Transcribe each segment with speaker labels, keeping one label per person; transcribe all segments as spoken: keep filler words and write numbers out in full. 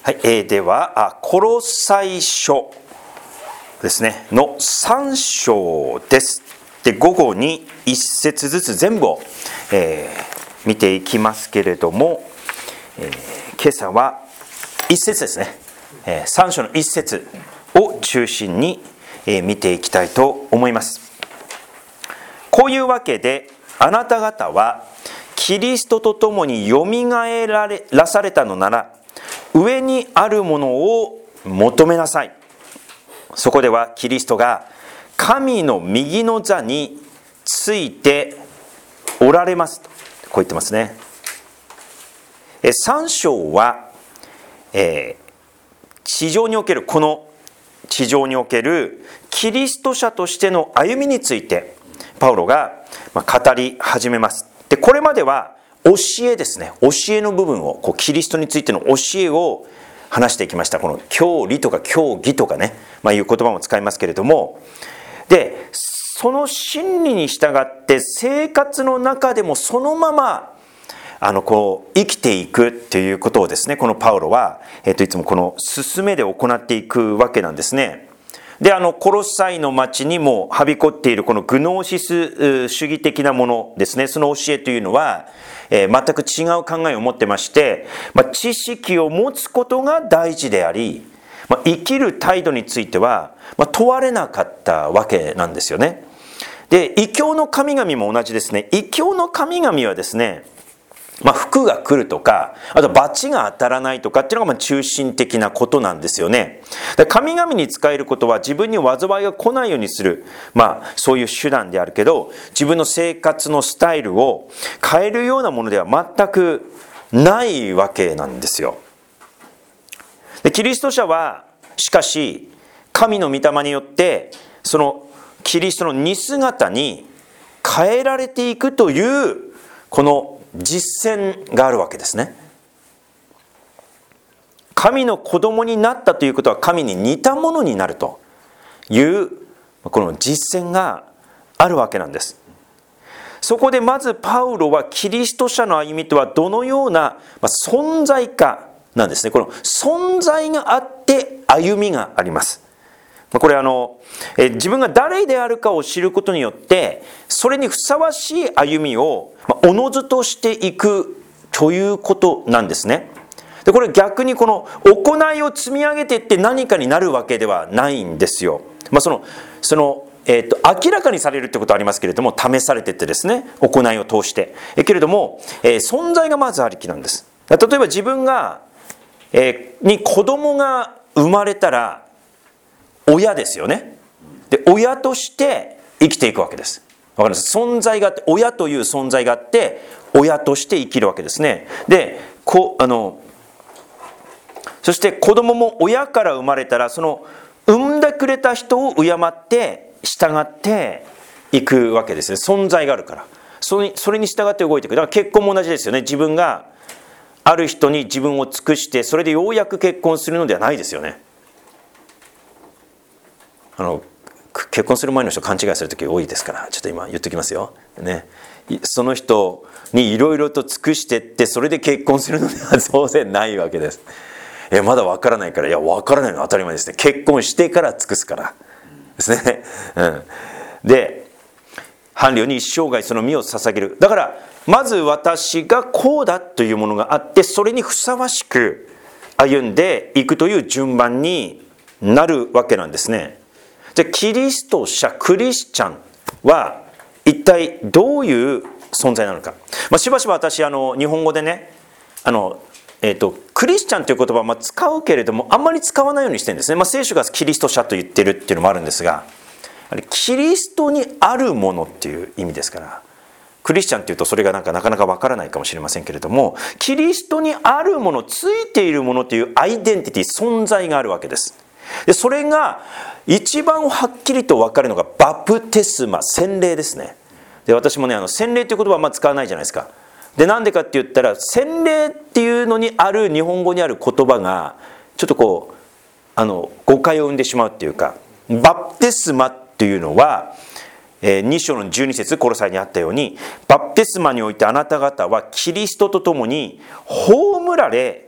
Speaker 1: はい、えー、ではあコロサイ書ですねのさん章です。で午後にいっ節ずつ全部を、えー、見ていきますけれども、えー、今朝はいっ節ですね、えー、さん章のいっ節を中心に、えー、見ていきたいと思います。こういうわけであなた方はキリストと共によみがえられらされたのなら、上にあるものを求めなさい。そこではキリストが神の右の座についておられますと、こう言ってますね。さん章は、えー、地上におけるこの地上におけるキリスト者としての歩みについてパウロが語り始めます。でこれまでは教えですね、教えの部分をこうキリストについての教えを話していきました。この教理とか教義とかね、まあ、いう言葉も使いますけれども、でその真理に従って生活の中でもそのままあのこう生きていくっていうことをですね、このパウロは、えっと、いつもこの勧めで行っていくわけなんですね。であのコロサイの町にもはびこっているこのグノーシス主義的なものですね、その教えというのは、えー、全く違う考えを持ってまして、まあ、知識を持つことが大事であり、まあ、生きる態度については、まあ、問われなかったわけなんですよね。で異教の神々も同じですね。異教の神々はですね、まあ、福が来るとか、あと罰が当たらないとかっていうのがまあ中心的なことなんですよね。神々に仕えることは自分に災いが来ないようにする、まあそういう手段であるけど、自分の生活のスタイルを変えるようなものでは全くないわけなんですよ。でキリスト者はしかし神の御霊によってそのキリストの似姿に変えられていくというこの実践があるわけですね。神の子供になったということは神に似たものになるというこの実践があるわけなんです。そこでまずパウロはキリスト者の歩みとはどのような存在かなんですね。この存在があって歩みがあります。これあのえ自分が誰であるかを知ることによってそれにふさわしい歩みをおのずとしていくということなんですね。でこれ逆にこの行いを積み上げていって何かになるわけではないんですよ。まあ、そのそのえー、と明らかにされるってことはありますけれども、試されていってですね、行いを通してえけれども、えー、存在がまずありきなんです。例えば自分が、えー、に子供が生まれたら親ですよね。で親として生きていくわけです。わかります？存在があって、親という存在があって親として生きるわけですね。でこあのそして子供も親から生まれたらその産んでくれた人を敬って従っていくわけですね。存在があるからそれに、それに従って動いていく。だから結婚も同じですよね。自分がある人に自分を尽くしてそれでようやく結婚するのではないですよね。あの結婚する前の人勘違いする時多いですから、ちょっと今言っておきますよ、ね、その人にいろいろと尽くしてってそれで結婚するのでは当然ないわけです。えまだ分からないから、いや分からないのは当たり前ですね。結婚してから尽くすからですね、うん、で伴侶に一生涯その身を捧げる。だからまず私がこうだというものがあってそれにふさわしく歩んでいくという順番になるわけなんですね。でキリスト者クリスチャンは一体どういう存在なのか、まあ、しばしば私あの日本語でねあの、えー、とクリスチャンという言葉をまあ使うけれどもあんまり使わないようにしてるんですね。まあ、聖書がキリスト者と言ってるっていうのもあるんですが、キリストにあるものっていう意味ですから、クリスチャンっていうとそれがなんかなかなかわからないかもしれませんけれども、キリストにあるもの、ついているものというアイデンティティ、存在があるわけです。でそれが一番はっきりと分かるのがバプテスマ、洗礼ですね。で私もねあの洗礼という言葉はあんま使わないじゃないですか。でなんでかって言ったら洗礼っていうのにある日本語にある言葉がちょっとこうあの誤解を生んでしまうっていうか、バプテスマっていうのは、えー、に章のじゅうに節コロサイにあったように、バプテスマにおいてあなた方はキリストと共に葬られ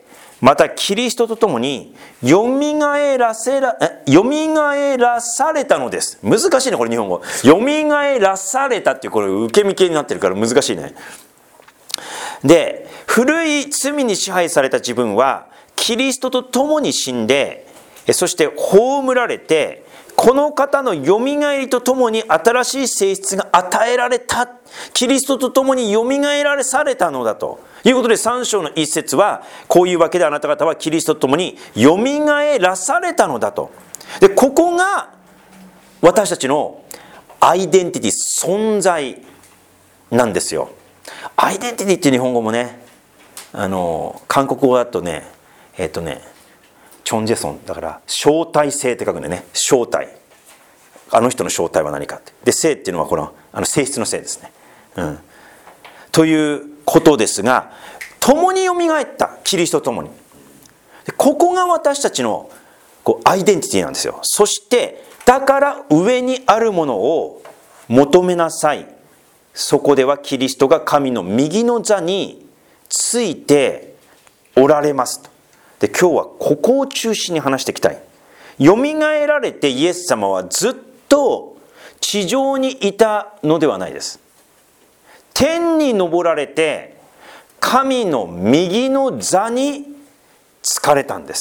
Speaker 1: またキリストと共によみがえらせら、え、よみがえらされたのです。難しいね、これ日本語。よみがえらされたっていう、これ受け身形になってるから難しいね。で、古い罪に支配された自分はキリストと共に死んで、そして葬られて、この方のよみがえりとともに新しい性質が与えられた。キリストとともによみがえられされたのだということで、さん章の一節はこういうわけであなた方はキリストとともによみがえらされたのだと。で、ここが私たちのアイデンティティ、存在なんですよ。アイデンティティっていう日本語もね、あの韓国語だとね、えっとねチョンジェソンだから正体性って書くんだよね。正体、あの人の正体は何かって。で、性っていうのはこのあの性質の性ですね、うん、ということですが、共によみがえった、キリストと共に。で、ここが私たちのこうアイデンティティなんですよ。そしてだから上にあるものを求めなさい。そこではキリストが神の右の座についておられますと。で、今日はここを中心に話していきたい。よみがえられてイエス様はずっと地上にいたのではないです。天に昇られて神の右の座につかれたんです。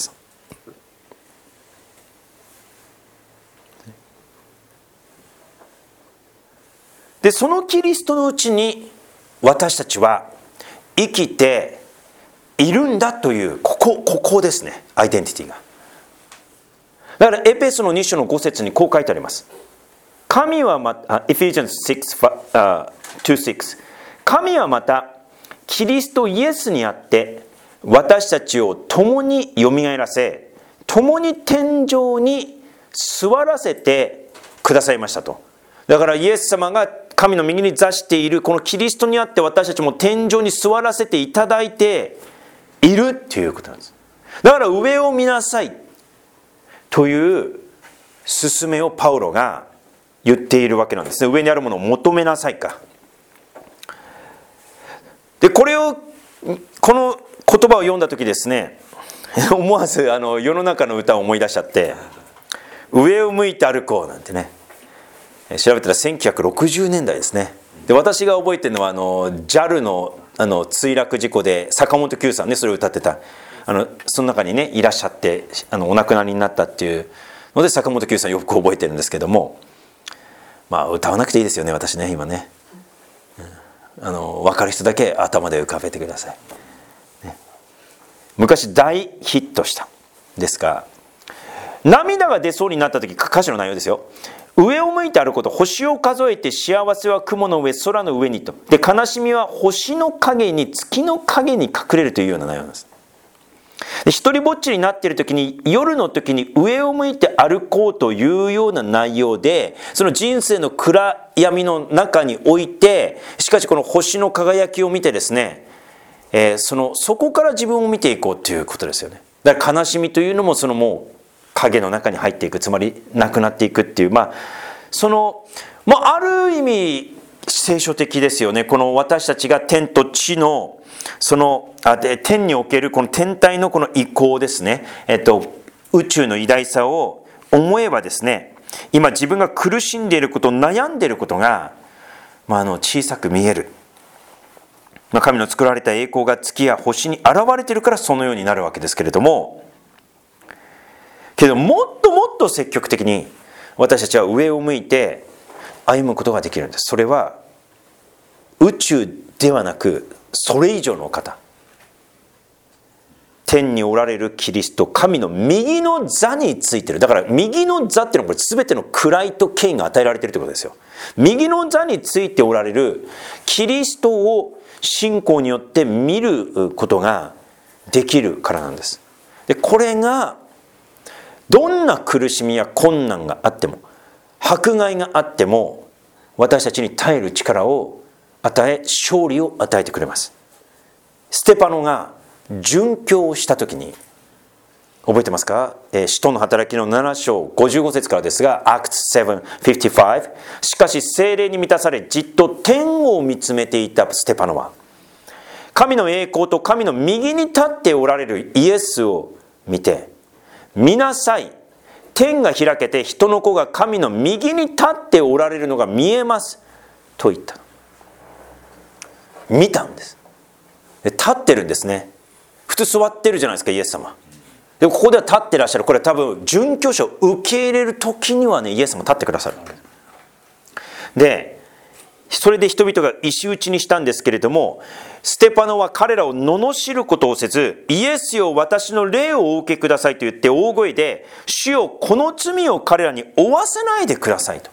Speaker 1: で、そのキリストのうちに私たちは生きているんだという、ここ、ここですね、アイデンティティが。だからエペソのに章のご節にこう書いてあります。神はまた、エフェジャンスろく、にじゅうろく、神はまたキリストイエスにあって私たちを共によみがえらせ、共に天上に座らせてくださいましたと。だからイエス様が神の右に座しているこのキリストにあって、私たちも天井に座らせていただいているということなんです。だから上を見なさいという勧めをパウロが言っているわけなんですね。上にあるものを求めなさいか。で、これをこの言葉を読んだ時ですね、思わずあの世の中の歌を思い出しちゃって、上を向いて歩こうなんてね、調べたらせんきゅうひゃくろくじゅうねんだいですね。で、私が覚えてるのはあの ジャル の, あの墜落事故で坂本九さんね、それを歌ってた、あのその中にねいらっしゃって、あのお亡くなりになったっていうので坂本九さんよく覚えてるんですけども、まあ歌わなくていいですよね、私ね今ね、うん、あの分かる人だけ頭で浮かべてください、ね、昔大ヒットしたですが、涙が出そうになった時、歌詞の内容ですよ。上を向いて歩くこと、星を数えて幸せは雲の上、空の上にと。で、悲しみは星の影に、月の影に隠れるというような内容なんです。で、一人ぼっちになっている時に、夜の時に上を向いて歩こうというような内容で、その人生の暗闇の中において、しかしこの星の輝きを見てですね、えー、そのそこから自分を見ていこうということですよね。だから悲しみというのもそのもう影の中に入っていく、つまりなくなっていくっていう、まあその、まあ、ある意味聖書的ですよね。この私たちが天と地のそのあで天におけるこの天体のこの移行ですね、えっと、宇宙の偉大さを思えばですね、今自分が苦しんでいること、悩んでいることが、まあ、あの小さく見える。まあ、神の作られた栄光が月や星に現れているからそのようになるわけですけれども、けどもっともっと積極的に私たちは上を向いて歩むことができるんです。それは宇宙ではなくそれ以上の方、天におられるキリスト、神の右の座についている。だから右の座っていうのはこれ全ての位と権威が与えられているということですよ。右の座についておられるキリストを信仰によって見ることができるからなんです。で、これがどんな苦しみや困難があっても、迫害があっても、私たちに耐える力を与え、勝利を与えてくれます。ステパノが殉教をしたときに、覚えてますか？えー、使徒の働きのなな章ごじゅうご節からですが、アクツセブンフィフティファイブ、しかし聖霊に満たされ、じっと天を見つめていたステパノは、 神の栄光と神の右に立っておられるイエスを見て、見なさい、天が開けて人の子が神の右に立っておられるのが見えますと言った。見たんです。で立ってるんですね。普通座ってるじゃないですか、イエス様。でもここでは立ってらっしゃる。これは多分殉教者を受け入れる時にはね、イエス様立ってくださる。でそれで人々が石打ちにしたんですけれども、ステパノは彼らを罵ることをせず、イエスよ私の霊をお受けくださいと言って大声で、主よこの罪を彼らに負わせないでくださいと。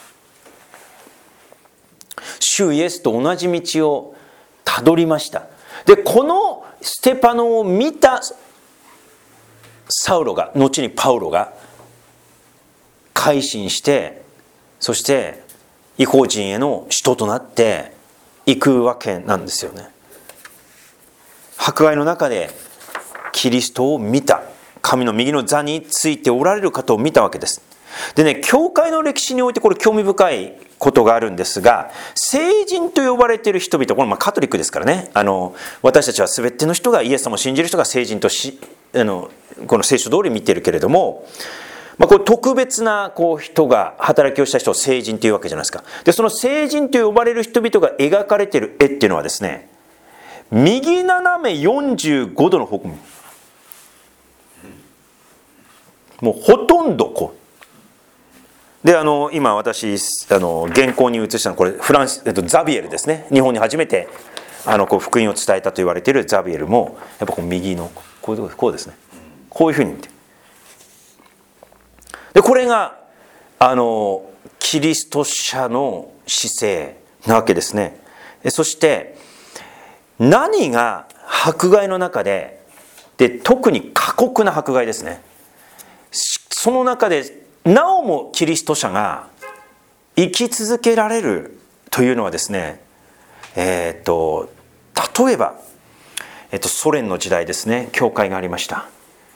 Speaker 1: 主イエスと同じ道をたどりました。でこのステパノを見たサウロが、後にパウロが改心して、そして異邦人への使徒となっていくわけなんですよね。迫害の中でキリストを見た、神の右の座についておられる方を見たわけです。でね、教会の歴史においてこれ興味深いことがあるんですが、聖人と呼ばれている人々、これまあカトリックですからね、あの私たちは全ての人が、イエス様を信じる人が聖人とし、あのこの聖書通り見てるけれども、まあ、これ特別なこう人が、働きをした人を聖人というわけじゃないですか。でその聖人と呼ばれる人々が描かれている絵っていうのはですね、右斜めよんじゅうごどの方向、もうほとんどこうで、あの今私あの原稿に移したのこれフランス、えっと、ザビエルですね。日本に初めてあのこう福音を伝えたと言われているザビエルもやっぱこう右のこういうとここうですね、こういうふうに見て、でこれがあのキリスト者の姿勢なわけですね。そして何が迫害の中で、で特に過酷な迫害ですね、その中でなおもキリスト者が生き続けられるというのはですね、えー、っと例えば、えっと、ソ連の時代ですね、教会がありました。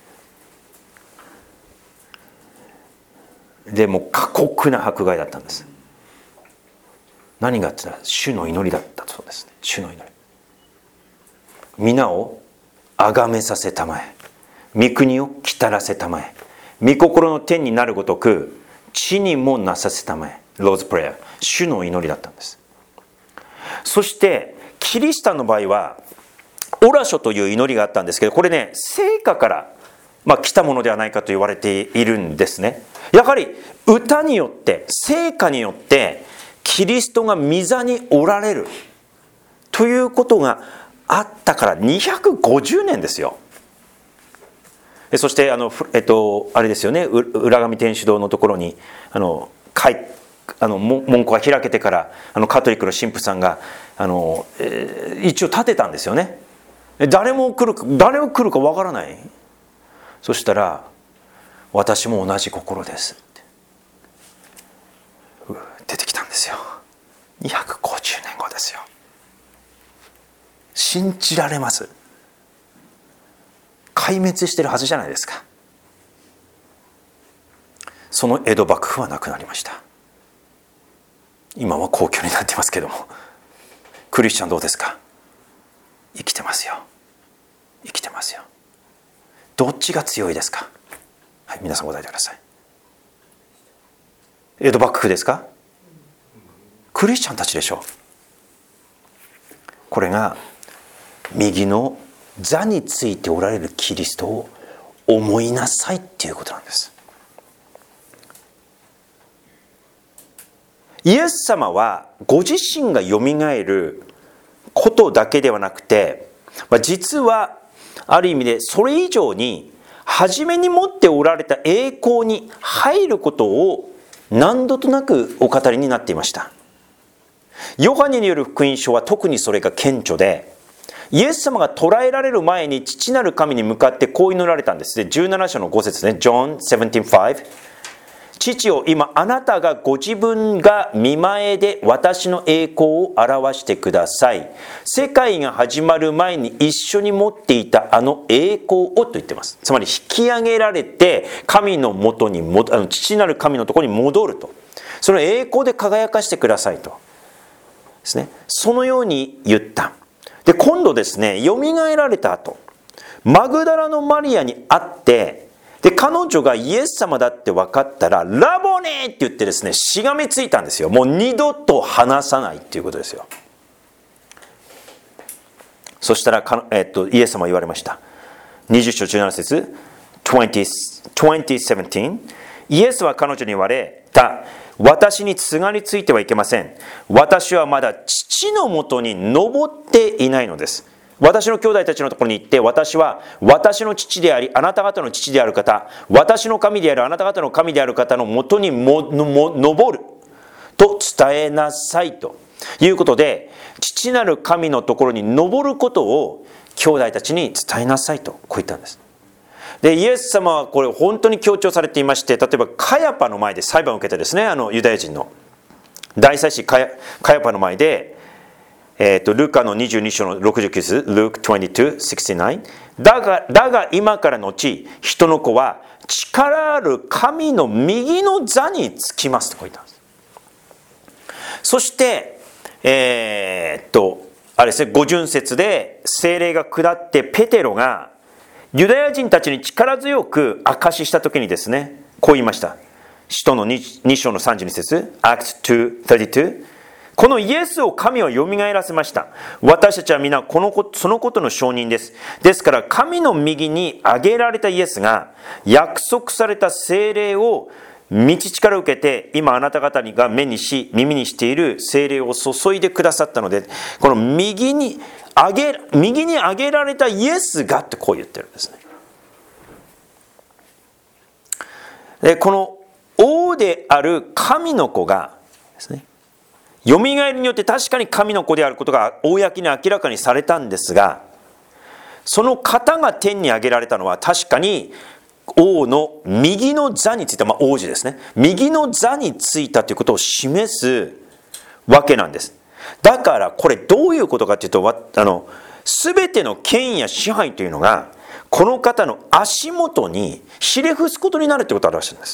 Speaker 1: でもう過酷な迫害だったんです。何があってたら主の祈りだったそうですね。主の祈り、皆を崇めさせたまえ、御国を来たらせたまえ、御心の天になるごとく地にもなさせたまえ、ローズプレイヤー、主の祈りだったんです。そしてキリシタンの場合はオラ書という祈りがあったんですけど、これね聖歌から、まあ、来たものではないかと言われているんですね。やはり歌によって聖歌によってキリストが御座におられるということがあったからにひゃくごじゅうねんですよ。そしてあの、えっと、あれですよね、浦上天主堂のところにあのあの門戸が開けてからあのカトリックの神父さんがあの、えー、一応建てたんですよね。誰も来るか誰も来るかわからない。そしたら私も同じ心ですって出てきたんですよ。にひゃくごじゅうねんごですよ。信じられます？壊滅してるはずじゃないですか。その江戸幕府はなくなりました。今は皇居になっていますけども、クリスチャンどうですか？生きてますよ。生きてますよ。どっちが強いですか？はい、皆さん答えてください。江戸幕府ですか？クリスチャンたちでしょう。これが右の座についておられるキリストを思いなさいっていうことなんです。イエス様はご自身がよみがえることだけではなくて、実はある意味でそれ以上に初めに持っておられた栄光に入ることを何度となくお語りになっていました。ヨハネによる福音書は特にそれが顕著で、イエス様が捕らえられる前に父なる神に向かってこう祈られたんです。でじゅうなな章のご節ね、ジョンじゅうななご、父よ、今あなたがご自分が御前で私の栄光を表してください。世界が始まる前に一緒に持っていたあの栄光をと言っています。つまり引き上げられて神の元にもあの父なる神のところに戻ると、その栄光で輝かしてくださいとですね、そのように言った。 で、今度ですね、よみがえられた後、マグダラのマリアに会って、で、彼女がイエス様だって分かったら、ラボネーって言ってですね、しがみついたんですよ。もう二度と離さないっていうことですよ。そしたら、えっと、イエス様は言われました。にじゅう章じゅうなな節、にじゅう、にじゅうなな、イエスは彼女に言われた。私にすがりついてはいけません。私はまだ父のもとに登っていないのです。私の兄弟たちのところに行って、私は私の父であり、あなた方の父である方、私の神であるあなた方の神である方のもとにもも登ると伝えなさいということで、父なる神のところに登ることを兄弟たちに伝えなさいとこう言ったんです。で、イエス様はこれ本当に強調されていまして、例えばカヤパの前で裁判を受けてですね、あのユダヤ人の大祭司カヤ、カヤパの前で、えー、とルカのにじゅうに章のろくじゅうきゅう節、ルークにじゅうに、ろくじゅうきゅう、だが、だが今からのち、人の子は力ある神の右の座につきますとこう言ったんです。そして、えー、っと、あれですね、五巡節で聖霊が下ってペテロがユダヤ人たちに力強く証ししたときにですね、こう言いました。使徒の 2, に章のさんじゅうに節、アクトに、さんじゅうに、このイエスを神はよみがえらせました。私たちは皆このことそのことの証人です。ですから神の右に挙げられたイエスが約束された聖霊を道力を受けて、今あなた方が目にし耳にしている聖霊を注いでくださったので、この右に挙げ右に挙げられたイエスがってこう言ってるんですね。で、この王である神の子がですね、よみがえりによって確かに神の子であることが公に明らかにされたんですが、その方が天に上げられたのは確かに王の右の座についた、まあ王子ですね、右の座についたということを示すわけなんです。だからこれどういうことかというと、あの全ての権威や支配というのがこの方の足元にひれ伏すことになるということを表しているんです。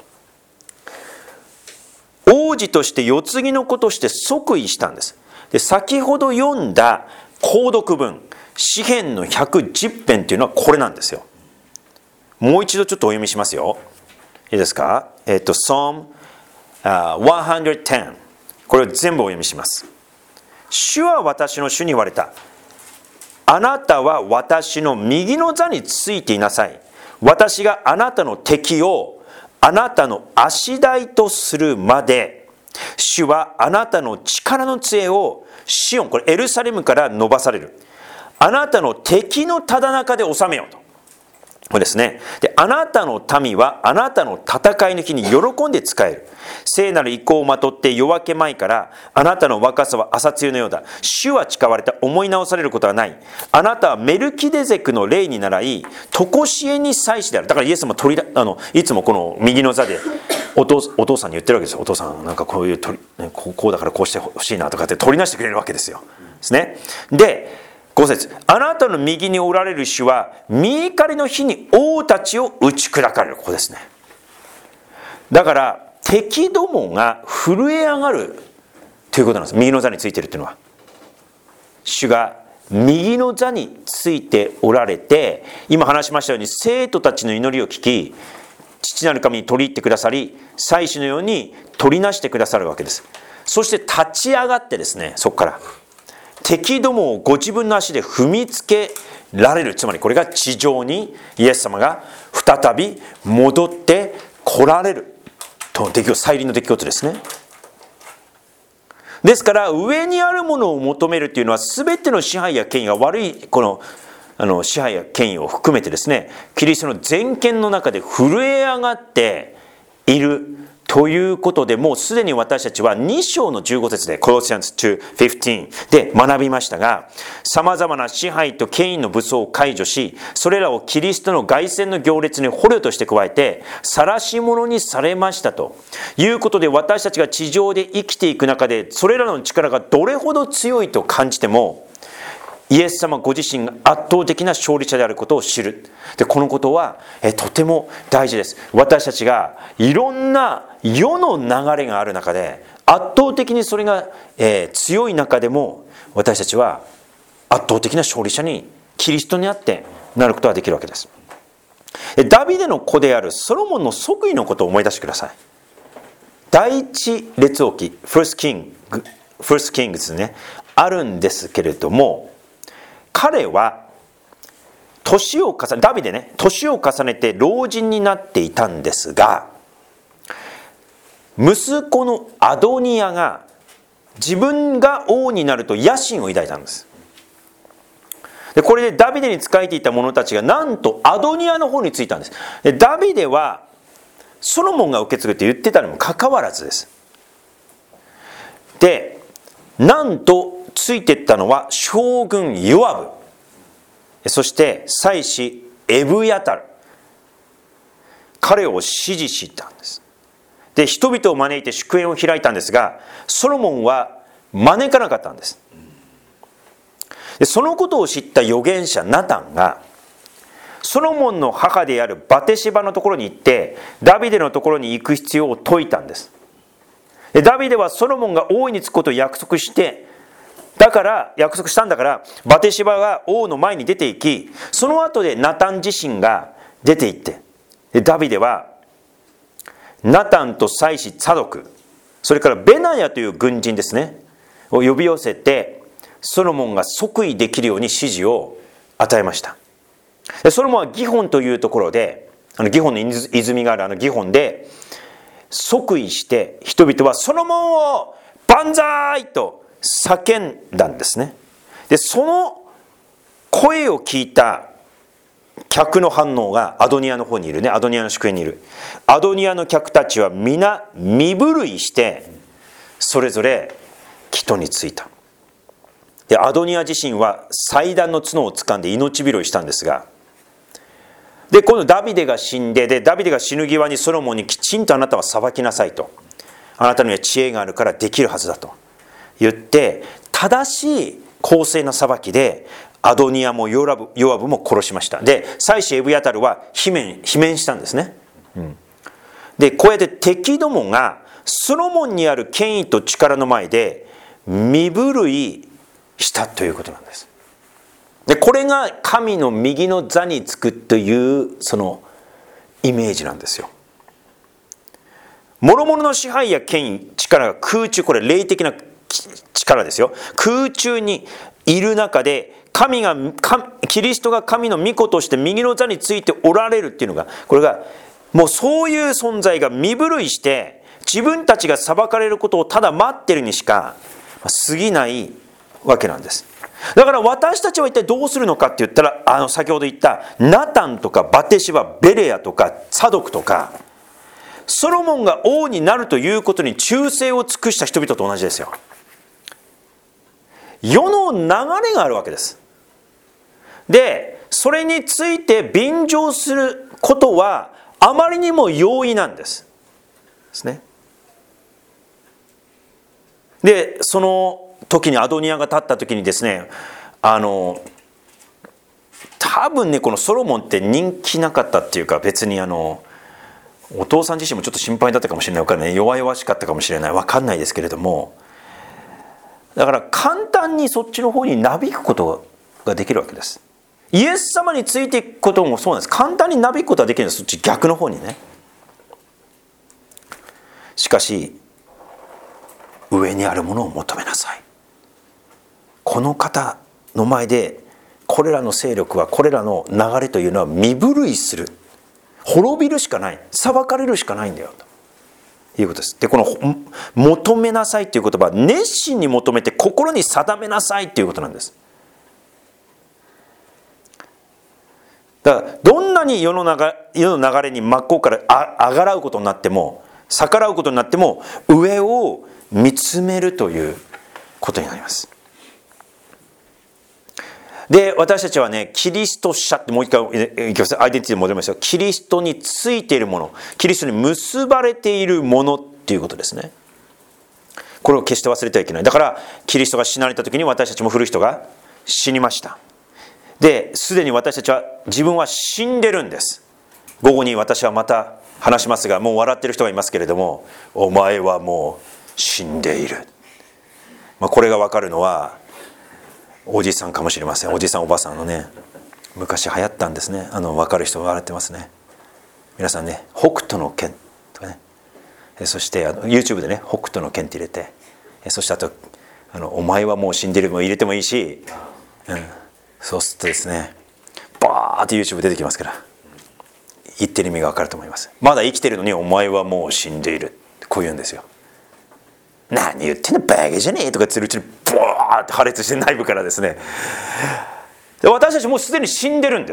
Speaker 1: 王子として世継ぎの子として即位したんです。で、先ほど読んだ購読文、詩編のひゃくじゅう編というのはこれなんですよ。もう一度ちょっとお読みしますよ。いいですか？えっと、Psalm、uh, ひゃくじゅう。これを全部お読みします。主は私の主に言われた。あなたは私の右の座についていなさい。私があなたの敵をあなたの足台とするまで、主はあなたの力の杖をシオン、これエルサレムから伸ばされる。あなたの敵のただ中で治めようと。これですね。で、あなたの民はあなたの戦いの日に喜んで仕える。聖なる意向をまとって夜明け前から、あなたの若さは朝露のようだ。主は誓われた。思い直されることはない。あなたはメルキデゼクの霊に倣い、常しえに祭司である。だからイエスも取りあのいつもこの右の座でお父、お父さんに言ってるわけですよ。お父さんなんかこういう取り、こう、こうだからこうしてほしいなとかって取りなしてくれるわけですよ。ですね。で、ご節、あなたの右におられる主は御怒りの日に王たちを打ち砕かれる。ここですね。だから敵どもが震え上がるということなんです。右の座についているというのは、主が右の座についておられて、今話しましたように生徒たちの祈りを聞き、父なる神に取り入ってくださり、祭司のように取りなしてくださるわけです。そして立ち上がってですね、そこから敵どもをご自分の足で踏みつけられる。つまりこれが地上にイエス様が再び戻って来られるとの出来事、再臨の出来事ですね。ですから上にあるものを求めるというのは、全ての支配や権威が悪いこのあの支配や権威を含めてですね、キリストの全権の中で震え上がっているということで、もうすでに私たちはに章のじゅうご節でコロシアンスにじゅうごで学びましたが、さまざまな支配と権威の武装を解除し、それらをキリストの凱旋の行列に捕虜として加えて晒し者にされましたということで、私たちが地上で生きていく中でそれらの力がどれほど強いと感じても、イエス様ご自身が圧倒的な勝利者であることを知る。で、このことはえとても大事です。私たちがいろんな世の流れがある中で、圧倒的にそれが、えー、強い中でも、私たちは圧倒的な勝利者にキリストにあってなることができるわけです。ダビデの子であるソロモンの即位のことを思い出してください。第一列王記、ファーストキング、ファーストキングですね、あるんですけれども、彼は年を重ね、ダビデね、年を重ねて老人になっていたんですが、息子のアドニヤが自分が王になると野心を抱いたんです。でこれでダビデに仕えていた者たちがなんとアドニヤの方についたんです。でダビデはソロモンが受け継ぐって言ってたにもかかわらずです。でなんとついていったのは将軍ヨアブ、そして祭司エブヤタル、彼を支持したんです。で人々を招いて祝宴を開いたんですが、ソロモンは招かなかったんです。でそのことを知った預言者ナタンがソロモンの母であるバテシバのところに行ってダビデのところに行く必要を説いたんです。でダビデはソロモンが王位につくことを約束して、だから約束したんだからバテシバが王の前に出て行き、その後でナタン自身が出て行って、でダビデはナタンと祭司サドク、それからベナヤという軍人ですねを呼び寄せて、ソロモンが即位できるように指示を与えました。でソロモンはギホンというところで、あのギホンの泉があるあのギホンで即位して、人々はソロモンを万歳と叫んだんですね。でその声を聞いた客の反応がアドニヤの方にいるね、アドニヤの祝宴にいるアドニヤの客たちは皆身震いしてそれぞれ帰途に就いた。でアドニヤ自身は祭壇の角を掴んで命拾いしたんですが、で今度ダビデが死んで、でダビデが死ぬ際にソロモンにきちんとあなたは裁きなさいと、あなたには知恵があるからできるはずだと言って、正しい公正な裁きでアドニヤもヨアブ、ヨアブも殺しました。で祭司エブヤタルは罷免、罷免したんですね、うん、でこうやって敵どもがソロモンにある権威と力の前で身震いしたということなんです。でこれが神の右の座につくというそのイメージなんですよ。諸々の支配や権威、力が空中、これ霊的な力ですよ、空中にいる中で神がキリストが神の御子として右の座についておられるっていうのが、これがもうそういう存在が身震いして自分たちが裁かれることをただ待ってるにしか過ぎないわけなんです。だから私たちは一体どうするのかって言ったら、あの先ほど言ったナタンとかバテシバ、ベレヤとかサドクとか、ソロモンが王になるということに忠誠を尽くした人々と同じですよ。世の流れがあるわけです。でそれについて便乗することはあまりにも容易なんですですね。でその時にアドニヤが立った時にですね、あの多分ねこのソロモンって人気なかったっていうか、別にあのお父さん自身もちょっと心配だったかもしれない、分からない、弱々しかったかもしれない、分かんないですけれども、だから簡単にそっちの方になびくことができるわけです。イエス様についていくこともそうなんです。簡単になびくことはできるんです、そっち逆の方にね。しかし上にあるものを求めなさい。この方の前でこれらの勢力は、これらの流れというのは身震いする、滅びるしかない、裁かれるしかないんだよということです。でこの求めなさいという言葉は熱心に求めて心に定めなさいということなんです。だからどんなに世の流れ、世の流れに真っ向からあがらうことになっても、逆らうことになっても、上を見つめるということになります。で私たちはね、キリスト者ってもう一回アイデンティティに戻りますよ。キリストについているもの、キリストに結ばれているものっていうことですね。これを決して忘れてはいけない。だからキリストが死なれた時に私たちも古い人が死にました。ですでに私たちは自分は死んでるんです。午後に私はまた話しますが、もう笑ってる人がいますけれども、お前はもう死んでいる、まあ、これが分かるのはおじさんかもしれません。おじさんおばさんのね、昔流行ったんですね。あの分かる人は笑ってますね。皆さんね、北斗の拳とかね、そしてあの YouTube でね、北斗の拳って入れて、そしてあとあのお前はもう死んでるも入れてもいいし、うん、そうするとですね、バーって YouTube 出てきますから、言ってる意味が分かると思います。まだ生きてるのにお前はもう死んでいる、こう言うんですよ。何言ってんのバカじゃねえとかつるうちにバーって破裂して内部からですね、で私たちもうすでに死んでるんです。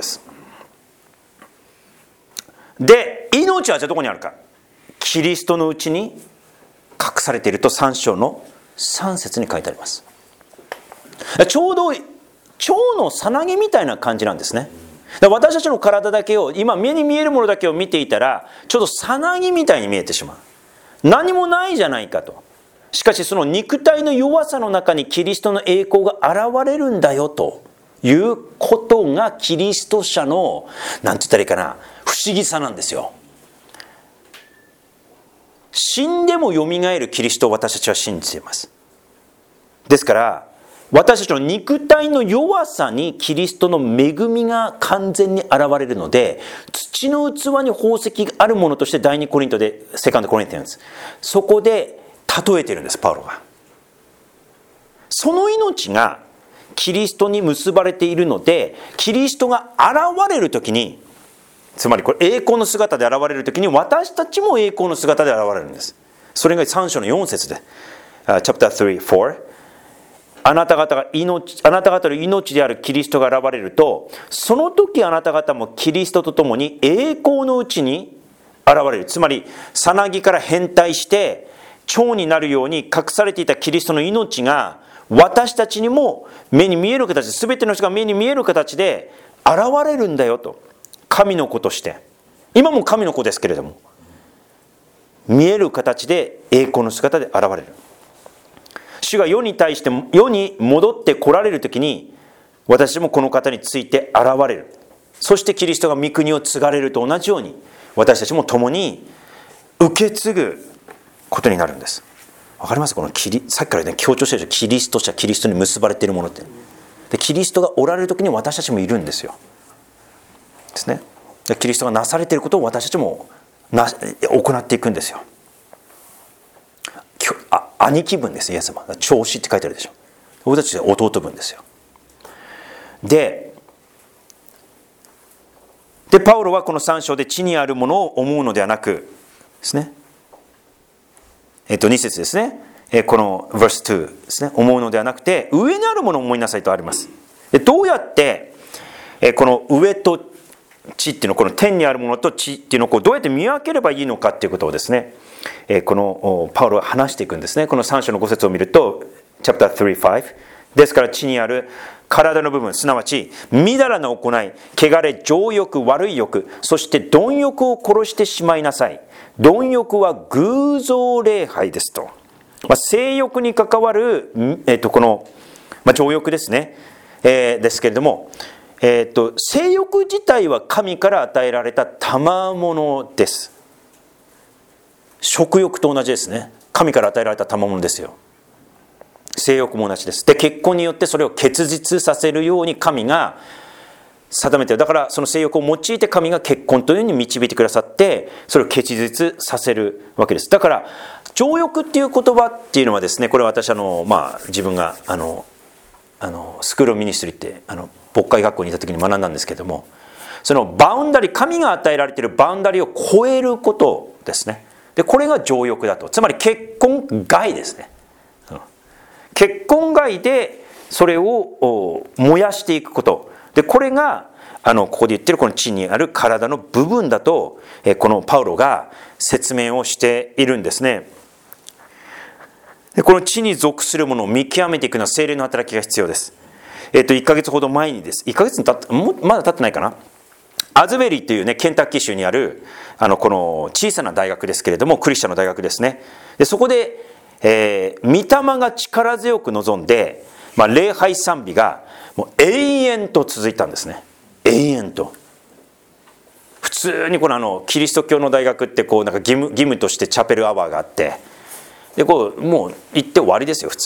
Speaker 1: で命はじゃあどこにあるか。キリストのうちに隠されているとさん章のさん節に書いてあります。ちょうど腸のさなぎみたいな感じなんですね。私たちの体だけを、今目に見えるものだけを見ていたらちょうどさなぎみたいに見えてしまう。何もないじゃないかと。しかしその肉体の弱さの中にキリストの栄光が現れるんだよということがキリスト者の何て言ったらいいかな、不思議さなんですよ。死んでもよみがえるキリストを私たちは信じています。ですから私たちの肉体の弱さにキリストの恵みが完全に現れるので、土の器に宝石があるものとして第二コリントでセカンドコリントです。そこで例えているんです、パウロが。その命がキリストに結ばれているので、キリストが現れるときに、つまりこれ栄光の姿で現れるときに私たちも栄光の姿で現れるんです。それがさん章のよん節で、チャプターさん、よん、あなた方が命、あなた方の命であるキリストが現れると、その時あなた方もキリストと共に栄光のうちに現れる。つまりさなぎから変態して腸になるように隠されていたキリストの命が私たちにも目に見える形で、全ての人が目に見える形で現れるんだよと。神の子として、今も神の子ですけれども、見える形で栄光の姿で現れる。主が世に対して世に戻って来られるときに、私もこの方について現れる。そしてキリストが御国を継がれると同じように、私たちも共に受け継ぐことになるんです。わかります？このキリさっきからね強調してるでしょ。キリスト者、キリストに結ばれているものって。でキリストがおられるときに私たちもいるんですよ。ですね。でキリストがなされていることを私たちもな行っていくんですよ。あ兄貴分です、イエス様。長子って書いてあるでしょ。僕たちは弟分ですよ。で、でパウロはこのさん章で地にあるものを思うのではなくですね、えっとに節ですね、えこの verse にですね、思うのではなくて上にあるものを思いなさいとあります。でどうやってえこの上と地っていうの、この天にあるものと地っていうのをこうどうやって見分ければいいのかっていうことをですね、えこのパウロは話していくんですね。このさん章のご節を見ると、チャプターさん、ご、ですから地にある体の部分、すなわちみだらな行い、汚れ、情欲、悪い欲、そして貪欲を殺してしまいなさい。貪欲は偶像礼拝ですと。まあ、性欲に関わる、えっと、この、まあ、情欲ですね、えー、ですけれども、えー、と性欲自体は神から与えられた賜物です。食欲と同じですね。神から与えられた賜物ですよ。性欲も同じです。で結婚によってそれを結実させるように神が定めている。だからその性欲を用いて神が結婚というように導いてくださって、それを結実させるわけです。だから情欲っていう言葉っていうのはですね、これは私あの、まあ、自分があのあのスクールオブミニストリーってあの牧会学校にいた時に学んだんですけれども、そのバウンダリー、神が与えられているバウンダリーを超えることですね。でこれが情欲だと。つまり結婚外ですね。結婚外でそれを燃やしていくこと。でこれがあのここで言ってるこの地にある体の部分だと、このパウロが説明をしているんですね。でこの地に属するものを見極めていくのは聖霊の働きが必要です。えっといっかげつほど前にです。いっかげつに経ってもまだ経ってないかな。アズベリーというねケンタッキー州にあるあのこの小さな大学ですけれども、クリスチャンの大学ですね。でそこで、えー、御霊が力強く望んで、まあ、礼拝賛美がもう永遠と続いたんですね。永遠と。普通にこのあのキリスト教の大学ってこうなんか義務義務としてチャペルアワーがあって、でこうもう行って終わりですよ普通。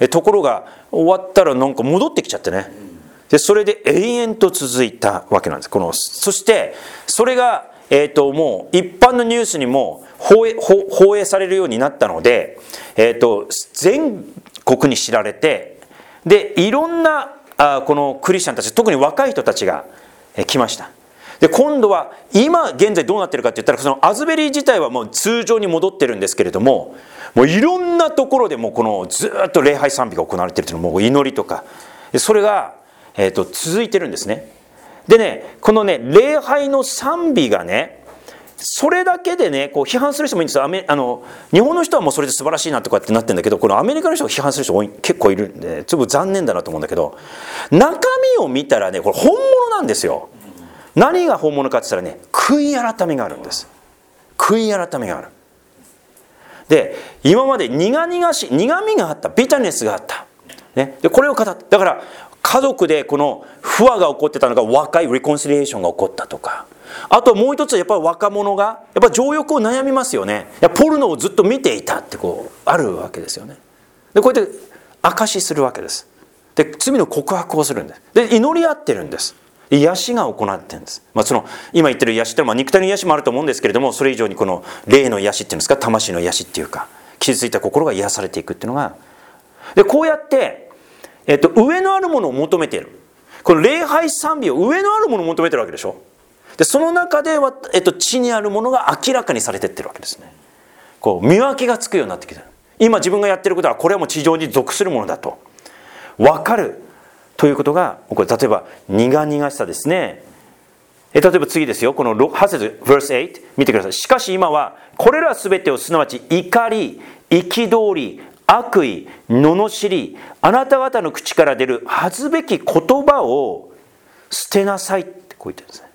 Speaker 1: ところが終わったらなんか戻ってきちゃってね。でそれで永遠と続いたわけなんです。このそしてそれが、えー、ともう一般のニュースにも放映、放映されるようになったので、えー、と全国に知られて、でいろんなあこのクリスチャンたち、特に若い人たちが来ました。で今度は今現在どうなってるかって言ったら、そのアズベリー自体はもう通常に戻ってるんですけれども、もういろんなところでもうこのずっと礼拝賛美が行われているというのも、もう祈りとかそれが、えー、と続いてるんですね。でね、このね礼拝の賛美がね、それだけでねこう批判する人もいるんですよ。アメあの日本の人はもうそれで素晴らしいなとかってなってるんだけど、このアメリカの人が批判する人多い結構いるんで、ちょっと残念だなと思うんだけど、中身を見たらねこれ本物なんですよ。何が本物かって言ったらね、悔い改めがあるんです。悔い改めがある。で今まで苦々しい苦みがあった、ビタネスがあった、ね、でこれを語った。だから家族でこの不和が起こってたのが和解、リコンシリエーションが起こったとか、あともう一つやっぱり若者がやっぱ情欲を悩みますよね。いやポルノをずっと見ていたってこうあるわけですよね。でこうやって証しするわけです。で罪の告白をするんです。で祈り合ってるんです。癒しが行ってるんです。まあ、その今言ってる癒しってのは、まあ、肉体の癒しもあると思うんですけれども、それ以上にこの霊の癒しっていうんですか、魂の癒しっていうか、傷ついた心が癒されていくっていうのが、でこうやって、えっと、上のあるものを求めている。この礼拝賛美を上のあるものを求めてるわけでしょ。でその中では、えっと、地にあるものが明らかにされていってるわけですね。こう見分けがつくようになってきてる。今自分がやってることはこれはもう地上に属するものだと分かるということが起こる。例えば苦々しさですね。え例えば次ですよ、このはち節 verse はち見てください。しかし今はこれらすべてを、すなわち怒り、憤り、悪意、罵り、あなた方の口から出る恥ずべき言葉を捨てなさいってこう言ってるんですね。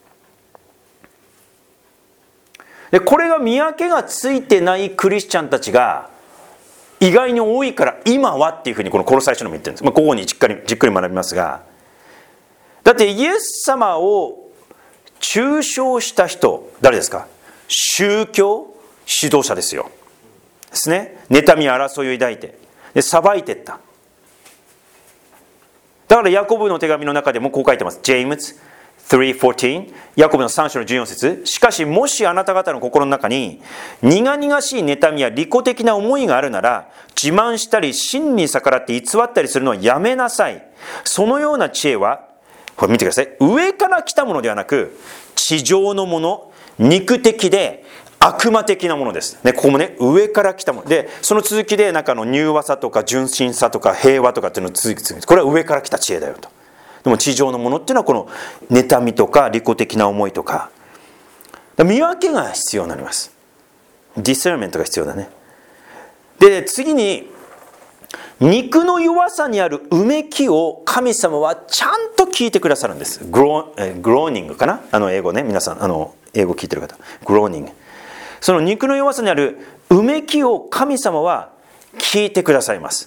Speaker 1: でこれが見分けがついてないクリスチャンたちが意外に多いから、今はっていうふうにこのコロサイ書にも言ってるんです。まあ、ここにじっくりじっくり学びますが、だってイエス様を中傷した人誰ですか？宗教指導者ですよ。ですね。妬み争いを抱いてで裁いていった。だからヤコブの手紙の中でもこう書いてます。ジェームズさんじゅうよん、ヤコブのさん章のじゅうよん節。しかしもしあなた方の心の中に苦々しい妬みや利己的な思いがあるなら、自慢したり真に逆らって偽ったりするのはやめなさい。そのような知恵は、これ見てください。上から来たものではなく、地上のもの、肉的で悪魔的なものです。ね、ここもね、上から来たもので、その続きで中の柔和さとか純真さとか平和とかっていうのを続き続き、これは上から来た知恵だよと。でも地上のものっていうのはこの妬みとか利己的な思いとか、見分けが必要になります。ディセーメントが必要だね。で次に、肉の弱さにあるうめきを神様はちゃんと聞いてくださるんです。グロー、グローニングかな、あの英語ね、皆さんあの英語聞いてる方、グローニング。その肉の弱さにあるうめきを神様は聞いてくださいます。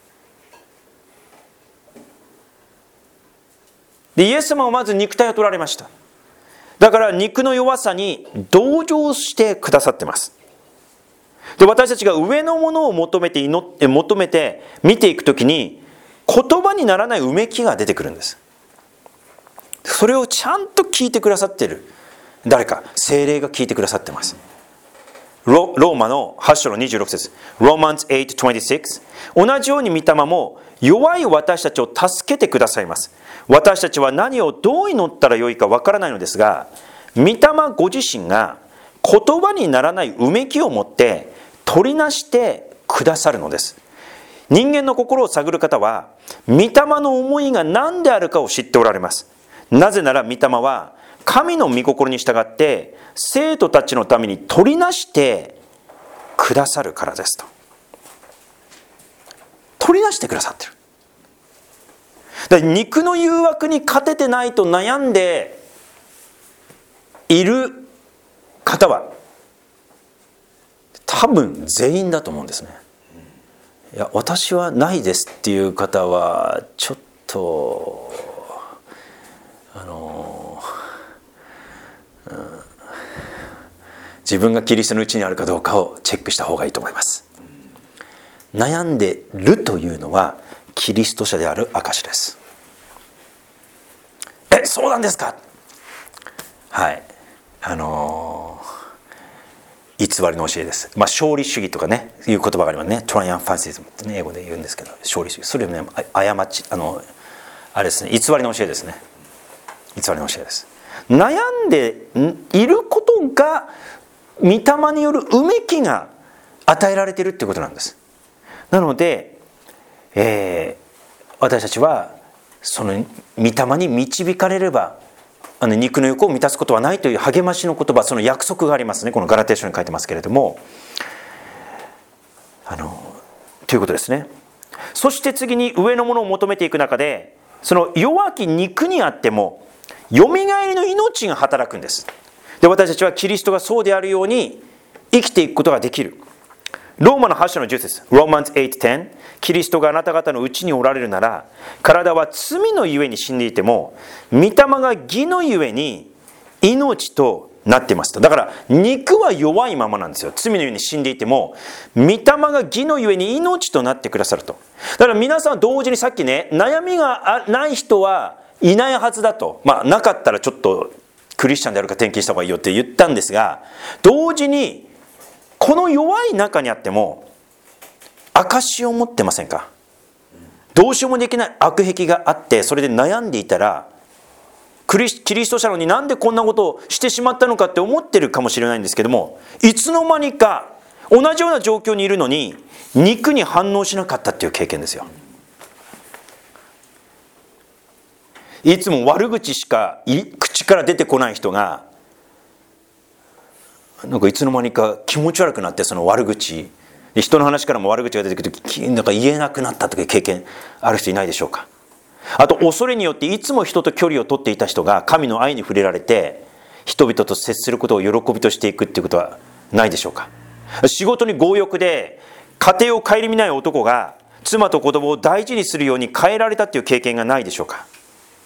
Speaker 1: でイエス様はまず肉体を取られました。だから肉の弱さに同情してくださってます。で私たちが上のものを求めて祈って求めて見ていくときに、言葉にならないうめきが出てくるんです。それをちゃんと聞いてくださっている誰か、聖霊が聞いてくださってます。ロ, ローマのはち章のにじゅうろく節、 Romans はちにじゅうろく、同じように御霊も弱い私たちを助けてくださいます。私たちは何をどう祈ったらよいかわからないのですが、御霊ご自身が言葉にならないうめきを持って取りなしてくださるのです。人間の心を探る方は御霊の思いが何であるかを知っておられます。なぜなら御霊は神の御心に従って生徒たちのために取りなしてくださるからですと。取りなしてくださってる。だから肉の誘惑に勝ててないと悩んでいる方は多分全員だと思うんですね。いや私はないですっていう方はちょっとあの、うん、自分がキリストのうちにあるかどうかをチェックした方がいいと思います。 悩んでるというのはキリスト者である証です。え、そうなんですか。はい、あのー、偽りの教えです。まあ勝利主義とかねいう言葉がありますね。トライアンファシズムってね英語で言うんですけど、勝利主義、それをね過ち、あのあれですね、偽りの教えですね。偽りの教えです。悩んでいることが御霊によるうめきが与えられているっていうことなんです。なので、えー、私たちはその御霊に導かれればあの肉の欲を満たすことはないという励ましの言葉、その約束がありますね。このガラテヤ書に書いてますけれども、あのということですね。そして次に上のものを求めていく中で、その弱き肉にあってもよみがえりの命が働くんです。で、私たちはキリストがそうであるように生きていくことができる。ローマのはち章のじゅう節、Romans eight ten、キリストがあなた方のうちにおられるなら、体は罪のゆえに死んでいても、御霊が義のゆえに命となっていますと。だから肉は弱いままなんですよ。罪のゆえに死んでいても、御霊が義のゆえに命となってくださると。だから皆さん同時にさっきね、悩みがない人はいないはずだと。まあなかったらちょっとクリスチャンであるか転勤した方がいいよって言ったんですが、同時にこの弱い中にあっても証を持ってませんか。どうしようもできない悪癖があって、それで悩んでいたら、キリスト者なのになんでこんなことをしてしまったのかって思ってるかもしれないんですけども、いつの間にか同じような状況にいるのに肉に反応しなかったっていう経験ですよ。いつも悪口しか口から出てこない人が、なんかいつの間にか気持ち悪くなって、その悪口、人の話からも悪口が出てくるとき、なんか言えなくなったという経験ある人いないでしょうか。あと恐れによっていつも人と距離を取っていた人が神の愛に触れられて、人々と接することを喜びとしていくっていうことはないでしょうか。仕事に強欲で家庭を顧みない男が妻と子供を大事にするように変えられたっていう経験がないでしょうか。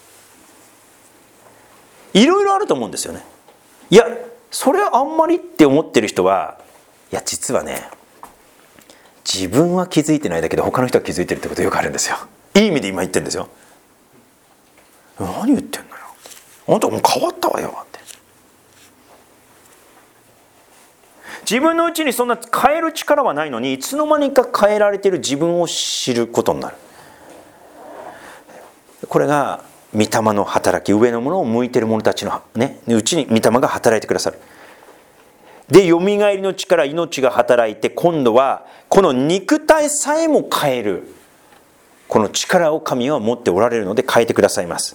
Speaker 1: いろいろあると思うんですよね。いや、それはあんまりって思ってる人は、いや実はね、自分は気づいてないだけで他の人は気づいてるってことよくあるんですよ。いい意味で今言ってるんですよ。何言ってんのよ、あんたもう変わったわよって。自分のうちにそんな変える力はないのに、いつの間にか変えられている自分を知ることになる。これが御霊の働き、上のものを向いている者たちの、ね、うちに御霊が働いてくださる。で、よみがえりの力、命が働いて、今度はこの肉体さえも変える、この力を神は持っておられるので変えてくださいます。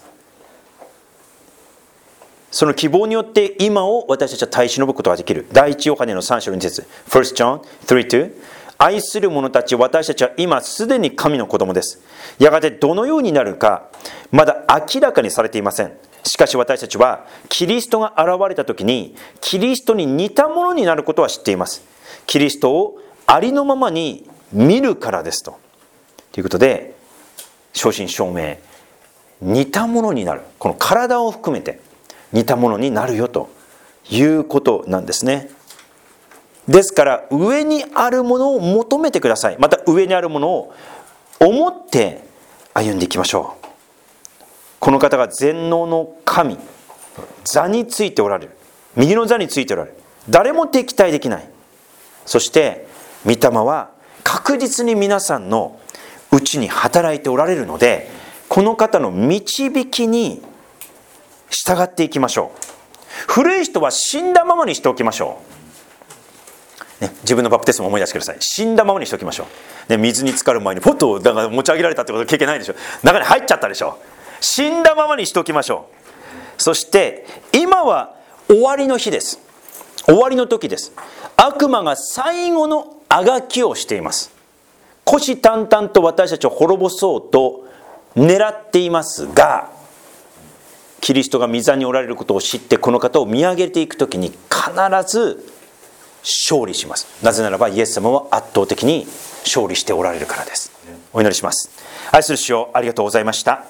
Speaker 1: その希望によって今を私たちは耐え忍ぶことができる。第一ヨハネのさん章のに節、ファーストジョンスリーツー、愛する者たち、私たちは今すでに神の子供です。やがてどのようになるかまだ明らかにされていません。しかし私たちはキリストが現れた時にキリストに似たものになることは知っています。キリストをありのままに見るからですと。ということで、正真正銘似たものになる、この体を含めて似たものになるよということなんですね。ですから上にあるものを求めてください。また上にあるものを思って歩んでいきましょう。この方が全能の神、座についておられる、右の座についておられる、誰も敵対できない。そして御霊は確実に皆さんのうちに働いておられるので、この方の導きに従っていきましょう。古い人は死んだままにしておきましょう、ね、自分のバプテスマを思い出してください。死んだままにしておきましょう、ね、水に浸かる前にポッとだから持ち上げられたってこと経験ないでしょ。中に入っちゃったでしょ。死んだままにしておきましょう。そして今は終わりの日です。終わりの時です。悪魔が最後のあがきをしています。虎視眈々と私たちを滅ぼそうと狙っていますが、キリストが御座におられることを知ってこの方を見上げていくときに必ず勝利します。なぜならばイエス様は圧倒的に勝利しておられるからです。お祈りします。愛する主よ、ありがとうございました。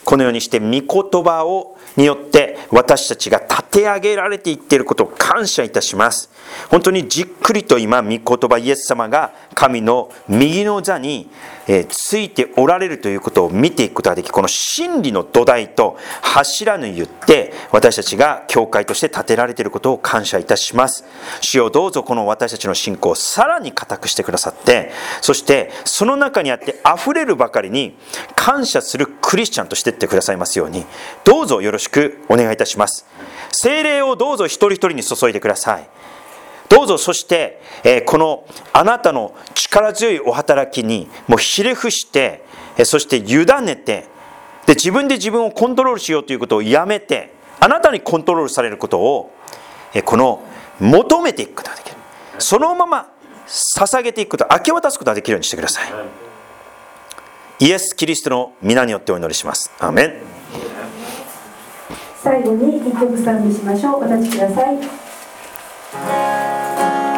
Speaker 1: このようにして御言葉をによって私たちが立て上げられていっていることを感謝いたします。本当にじっくりと今御言葉イエス様が神の右の座についておられるということを見ていくことができ、この真理の土台と柱によって私たちが教会として建てられていることを感謝いたします。主よ、どうぞこの私たちの信仰をさらに固くしてくださって、そしてその中にあって溢れるばかりに感謝するクリスチャンとしていってくださいますように、どうぞよろしくお願いいたします。聖霊をどうぞ一人一人に注いでください。どうぞ、そして、えー、このあなたの力強いお働きにもうひれ伏して、えー、そして委ねて、で自分で自分をコントロールしようということをやめて、あなたにコントロールされることを、えー、この求めていくことができる。そのまま捧げていくこと、明け渡すことができるようにしてください。イエス・キリストの皆によってお祈りします。アーメン。
Speaker 2: 最後に一曲賛美しましょう。お立ちください。